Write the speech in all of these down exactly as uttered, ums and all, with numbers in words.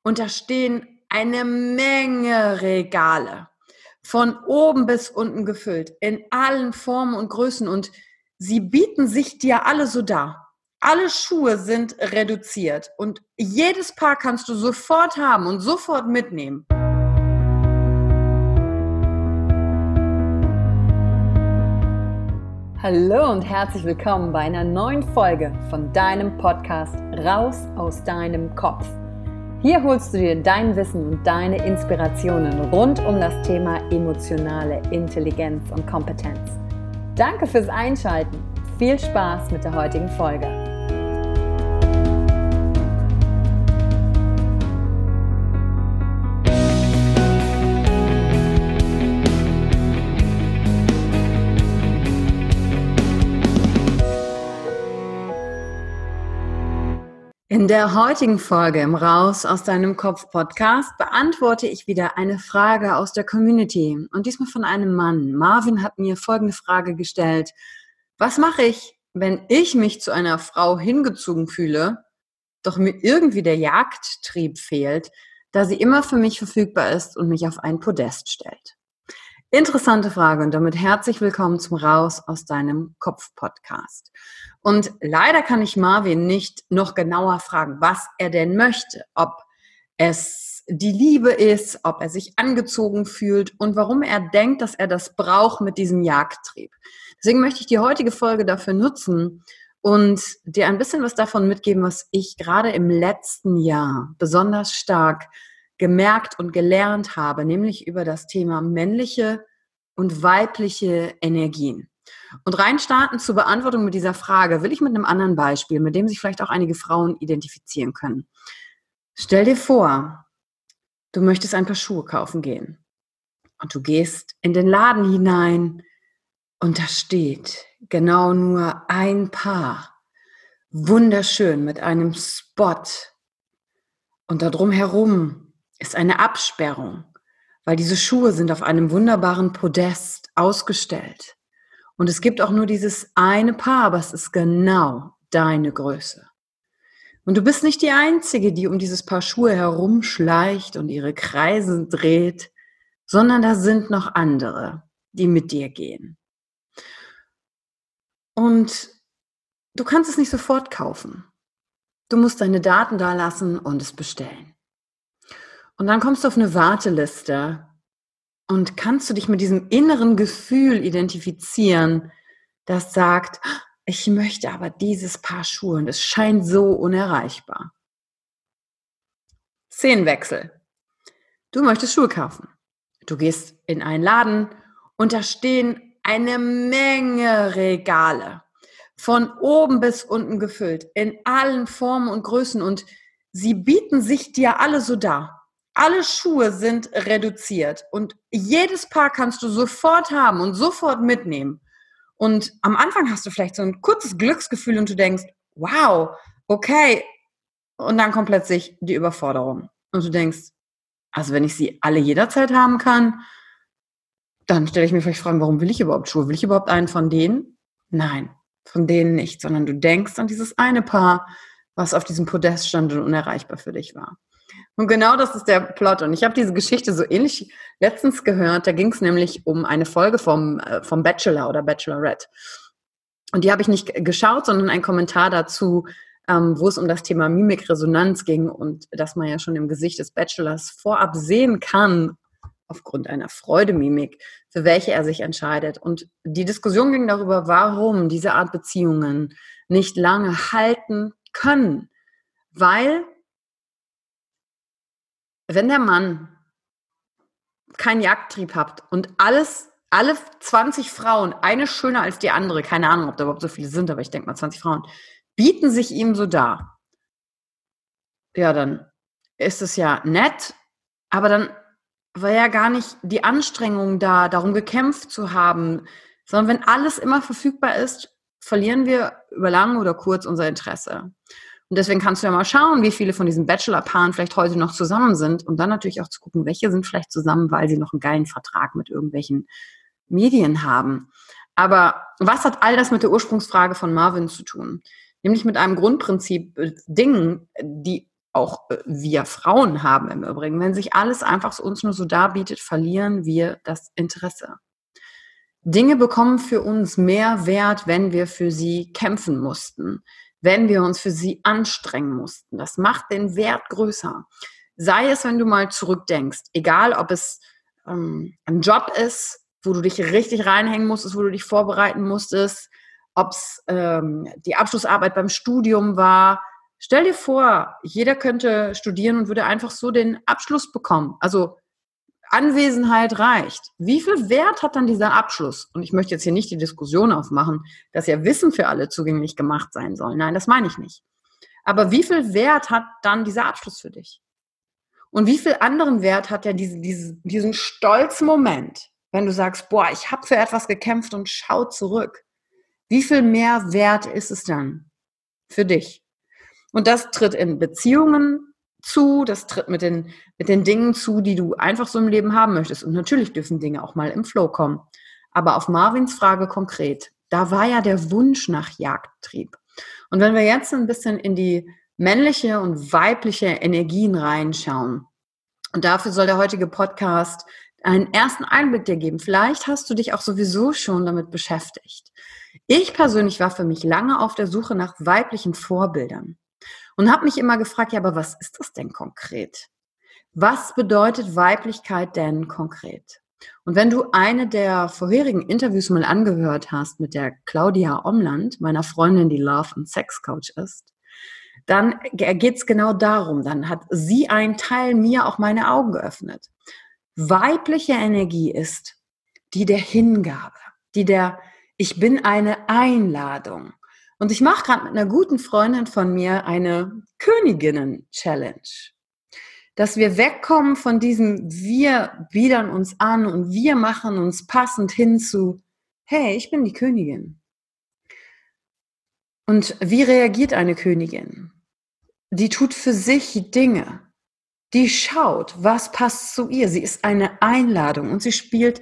und da stehen eine Menge Regale, von oben bis unten gefüllt, in allen Formen und Größen, und sie bieten sich dir alle so dar. Alle Schuhe sind reduziert und jedes Paar kannst du sofort haben und sofort mitnehmen. Hallo und herzlich willkommen bei einer neuen Folge von deinem Podcast Raus aus deinem Kopf. Hier holst du dir dein Wissen und deine Inspirationen rund um das Thema emotionale Intelligenz und Kompetenz. Danke fürs Einschalten. Viel Spaß mit der heutigen Folge. In der heutigen Folge im Raus aus deinem Kopf Podcast beantworte ich wieder eine Frage aus der Community und diesmal von einem Mann. Marvin hat mir folgende Frage gestellt: Was mache ich, wenn ich mich zu einer Frau hingezogen fühle, doch mir irgendwie der Jagdtrieb fehlt, da sie immer für mich verfügbar ist und mich auf ein Podest stellt? Interessante Frage und damit herzlich willkommen zum Raus aus deinem Kopf Podcast. Und leider kann ich Marvin nicht noch genauer fragen, was er denn möchte, ob es die Liebe ist, ob er sich angezogen fühlt und warum er denkt, dass er das braucht mit diesem Jagdtrieb. Deswegen möchte ich die heutige Folge dafür nutzen und dir ein bisschen was davon mitgeben, was ich gerade im letzten Jahr besonders stark gemerkt und gelernt habe, nämlich über das Thema männliche und weibliche Energien. Und rein starten zur Beantwortung mit dieser Frage will ich mit einem anderen Beispiel, mit dem sich vielleicht auch einige Frauen identifizieren können. Stell dir vor, du möchtest ein paar Schuhe kaufen gehen und du gehst in den Laden hinein und da steht genau nur ein Paar, wunderschön mit einem Spot, und da drumherum ist eine Absperrung, weil diese Schuhe sind auf einem wunderbaren Podest ausgestellt. Und es gibt auch nur dieses eine Paar, aber es ist genau deine Größe. Und du bist nicht die Einzige, die um dieses Paar Schuhe herumschleicht und ihre Kreise dreht, sondern da sind noch andere, die mit dir gehen. Und du kannst es nicht sofort kaufen. Du musst deine Daten da lassen und es bestellen. Und dann kommst du auf eine Warteliste und kannst du dich mit diesem inneren Gefühl identifizieren, das sagt, ich möchte aber dieses Paar Schuhe und es scheint so unerreichbar. Szenenwechsel. Du möchtest Schuhe kaufen. Du gehst in einen Laden und da stehen eine Menge Regale, von oben bis unten gefüllt, in allen Formen und Größen, und sie bieten sich dir alle so dar. Alle Schuhe sind reduziert und jedes Paar kannst du sofort haben und sofort mitnehmen. Und am Anfang hast du vielleicht so ein kurzes Glücksgefühl und du denkst, wow, okay. Und dann kommt plötzlich die Überforderung. Und du denkst, also wenn ich sie alle jederzeit haben kann, dann stelle ich mir vielleicht Fragen, warum will ich überhaupt Schuhe? Will ich überhaupt einen von denen? Nein, von denen nicht, sondern du denkst an dieses eine Paar, was auf diesem Podest stand und unerreichbar für dich war. Und genau das ist der Plot. Und ich habe diese Geschichte so ähnlich letztens gehört. Da ging es nämlich um eine Folge vom, äh, vom Bachelor oder Bachelorette. Und die habe ich nicht geschaut, sondern einen Kommentar dazu, ähm, wo es um das Thema Mimikresonanz ging und dass man ja schon im Gesicht des Bachelors vorab sehen kann, aufgrund einer Freudemimik, für welche er sich entscheidet. Und die Diskussion ging darüber, warum diese Art Beziehungen nicht lange halten können. Weil wenn der Mann keinen Jagdtrieb hat und alles, alle zwanzig Frauen, eine schöner als die andere, keine Ahnung, ob da überhaupt so viele sind, aber ich denke mal zwanzig Frauen, bieten sich ihm so dar, ja, dann ist es ja nett, aber dann war ja gar nicht die Anstrengung da, darum gekämpft zu haben, sondern wenn alles immer verfügbar ist, verlieren wir über lang oder kurz unser Interesse. Und deswegen kannst du ja mal schauen, wie viele von diesen Bachelor-Paaren vielleicht heute noch zusammen sind und dann natürlich auch zu gucken, welche sind vielleicht zusammen, weil sie noch einen geilen Vertrag mit irgendwelchen Medien haben. Aber was hat all das mit der Ursprungsfrage von Marvin zu tun? Nämlich mit einem Grundprinzip, Dingen, die auch äh, wir Frauen haben im Übrigen. Wenn sich alles einfach uns nur so darbietet, verlieren wir das Interesse. Dinge bekommen für uns mehr Wert, wenn wir für sie kämpfen mussten, wenn wir uns für sie anstrengen mussten. Das macht den Wert größer. Sei es, wenn du mal zurückdenkst, egal ob es ähm, ein Job ist, wo du dich richtig reinhängen musstest, wo du dich vorbereiten musstest, ob es ähm, die Abschlussarbeit beim Studium war. Stell dir vor, jeder könnte studieren und würde einfach so den Abschluss bekommen. Also Anwesenheit reicht. Wie viel Wert hat dann dieser Abschluss? Und ich möchte jetzt hier nicht die Diskussion aufmachen, dass ja Wissen für alle zugänglich gemacht sein soll. Nein, das meine ich nicht. Aber wie viel Wert hat dann dieser Abschluss für dich? Und wie viel anderen Wert hat ja diese, diese, diesen stolzen Moment, wenn du sagst, boah, ich habe für etwas gekämpft und schau zurück. Wie viel mehr Wert ist es dann für dich? Und das tritt in Beziehungen zu, das tritt mit den, mit den Dingen zu, die du einfach so im Leben haben möchtest. Und natürlich dürfen Dinge auch mal im Flow kommen. Aber auf Marvins Frage konkret, da war ja der Wunsch nach Jagdtrieb. Und wenn wir jetzt ein bisschen in die männliche und weibliche Energien reinschauen, und dafür soll der heutige Podcast einen ersten Einblick dir geben. Vielleicht hast du dich auch sowieso schon damit beschäftigt. Ich persönlich war für mich lange auf der Suche nach weiblichen Vorbildern und habe mich immer gefragt, ja, aber was ist das denn konkret? Was bedeutet Weiblichkeit denn konkret? Und wenn du eine der vorherigen Interviews mal angehört hast mit der Claudia Omland, meiner Freundin, die Love- und Sex-Coach ist, dann geht es genau darum. Dann hat sie einen Teil mir auch meine Augen geöffnet. Weibliche Energie ist die der Hingabe, die der Ich bin eine Einladung. Und ich mache gerade mit einer guten Freundin von mir eine Königinnen-Challenge. Dass wir wegkommen von diesem wir biedern uns an und wir machen uns passend hin zu, hey, ich bin die Königin. Und wie reagiert eine Königin? Die tut für sich Dinge. Die schaut, was passt zu ihr. Sie ist eine Einladung und sie spielt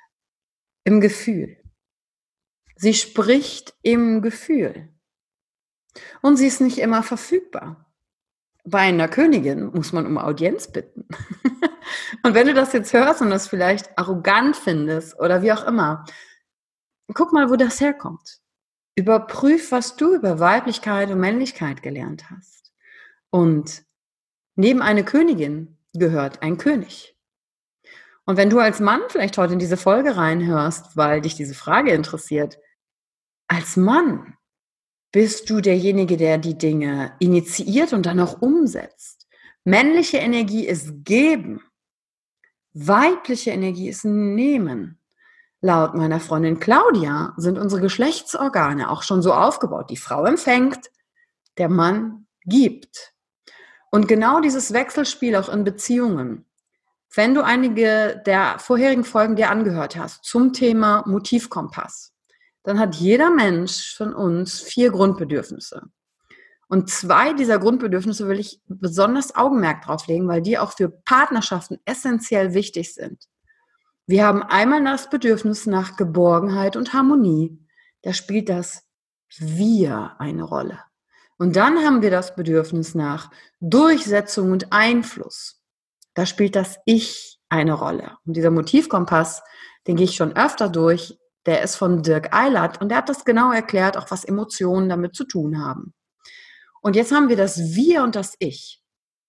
im Gefühl. Sie spricht im Gefühl. Und sie ist nicht immer verfügbar. Bei einer Königin muss man um Audienz bitten. Und wenn du das jetzt hörst und das vielleicht arrogant findest oder wie auch immer, guck mal, wo das herkommt. Überprüf, was du über Weiblichkeit und Männlichkeit gelernt hast. Und neben eine Königin gehört ein König. Und wenn du als Mann vielleicht heute in diese Folge reinhörst, weil dich diese Frage interessiert, als Mann bist du derjenige, der die Dinge initiiert und dann auch umsetzt. Männliche Energie ist geben. Weibliche Energie ist nehmen. Laut meiner Freundin Claudia sind unsere Geschlechtsorgane auch schon so aufgebaut. Die Frau empfängt, der Mann gibt. Und genau dieses Wechselspiel auch in Beziehungen. Wenn du einige der vorherigen Folgen dir angehört hast zum Thema Motivkompass, dann hat jeder Mensch von uns vier Grundbedürfnisse. Und zwei dieser Grundbedürfnisse will ich besonders Augenmerk drauf legen, weil die auch für Partnerschaften essentiell wichtig sind. Wir haben einmal das Bedürfnis nach Geborgenheit und Harmonie. Da spielt das Wir eine Rolle. Und dann haben wir das Bedürfnis nach Durchsetzung und Einfluss. Da spielt das Ich eine Rolle. Und dieser Motivkompass, den gehe ich schon öfter durch, der ist von Dirk Eilert und der hat das genau erklärt, auch was Emotionen damit zu tun haben. Und jetzt haben wir das Wir und das Ich.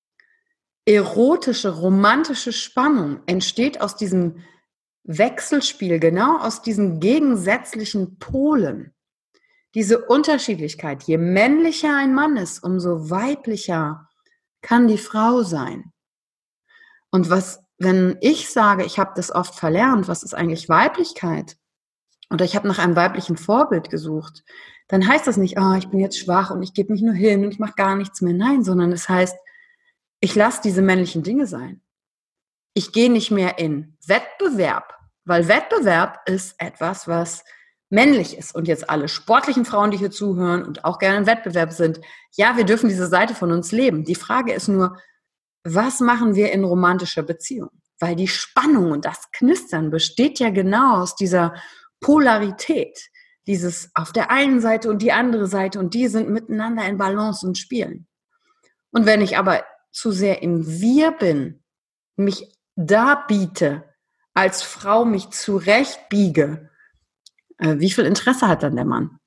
Erotische, romantische Spannung entsteht aus diesem Wechselspiel, genau aus diesen gegensätzlichen Polen. Diese Unterschiedlichkeit, je männlicher ein Mann ist, umso weiblicher kann die Frau sein. Und was, wenn ich sage, ich habe das oft verlernt, was ist eigentlich Weiblichkeit? Oder ich habe nach einem weiblichen Vorbild gesucht, dann heißt das nicht, oh, ich bin jetzt schwach und ich gebe mich nur hin und ich mache gar nichts mehr. Nein, sondern es heißt, ich lasse diese männlichen Dinge sein. Ich gehe nicht mehr in Wettbewerb, weil Wettbewerb ist etwas, was männlich ist. Und jetzt alle sportlichen Frauen, die hier zuhören und auch gerne im Wettbewerb sind, ja, wir dürfen diese Seite von uns leben. Die Frage ist nur, was machen wir in romantischer Beziehung? Weil die Spannung und das Knistern besteht ja genau aus dieser Polarität, dieses auf der einen Seite und die andere Seite und die sind miteinander in Balance und spielen. Und wenn ich aber zu sehr im Wir bin, mich darbiete, als Frau mich zurechtbiege, äh, wie viel Interesse hat dann der Mann?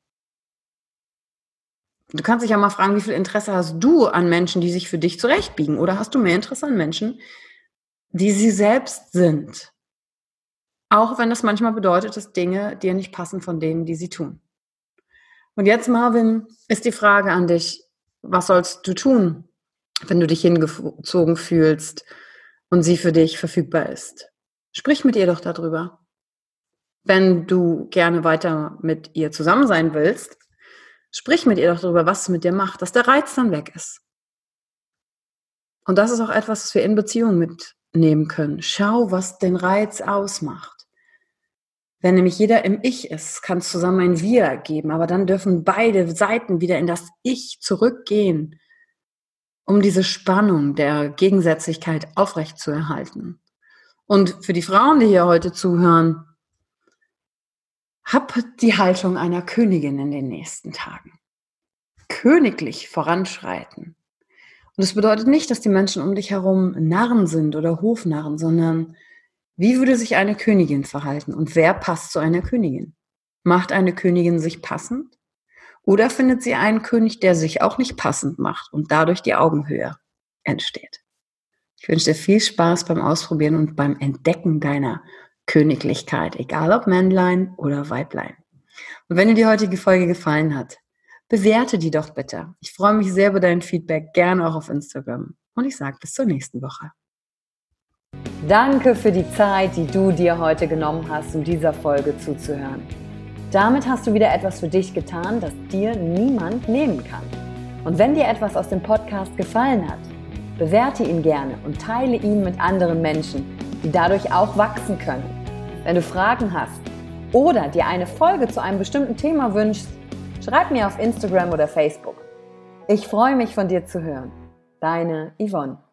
Du kannst dich ja mal fragen, wie viel Interesse hast du an Menschen, die sich für dich zurechtbiegen? Oder hast du mehr Interesse an Menschen, die sie selbst sind? Auch wenn das manchmal bedeutet, dass Dinge dir nicht passen von denen, die sie tun. Und jetzt, Marvin, ist die Frage an dich, was sollst du tun, wenn du dich hingezogen fühlst und sie für dich verfügbar ist? Sprich mit ihr doch darüber. Wenn du gerne weiter mit ihr zusammen sein willst, sprich mit ihr doch darüber, was es mit dir macht, dass der Reiz dann weg ist. Und das ist auch etwas, was wir in Beziehungen mitnehmen können. Schau, was den Reiz ausmacht. Wenn nämlich jeder im Ich ist, kann es zusammen ein Wir geben, aber dann dürfen beide Seiten wieder in das Ich zurückgehen, um diese Spannung der Gegensätzlichkeit aufrechtzuerhalten. Und für die Frauen, die hier heute zuhören, hab die Haltung einer Königin in den nächsten Tagen. Königlich voranschreiten. Und das bedeutet nicht, dass die Menschen um dich herum Narren sind oder Hofnarren, sondern wie würde sich eine Königin verhalten und wer passt zu einer Königin? Macht eine Königin sich passend? Oder findet sie einen König, der sich auch nicht passend macht und dadurch die Augenhöhe entsteht? Ich wünsche dir viel Spaß beim Ausprobieren und beim Entdecken deiner Königlichkeit, egal ob Männlein oder Weiblein. Und wenn dir die heutige Folge gefallen hat, bewerte die doch bitte. Ich freue mich sehr über dein Feedback, gerne auch auf Instagram. Und ich sage bis zur nächsten Woche. Danke für die Zeit, die du dir heute genommen hast, um dieser Folge zuzuhören. Damit hast du wieder etwas für dich getan, das dir niemand nehmen kann. Und wenn dir etwas aus dem Podcast gefallen hat, bewerte ihn gerne und teile ihn mit anderen Menschen, die dadurch auch wachsen können. Wenn du Fragen hast oder dir eine Folge zu einem bestimmten Thema wünschst, schreib mir auf Instagram oder Facebook. Ich freue mich, von dir zu hören. Deine Yvonne.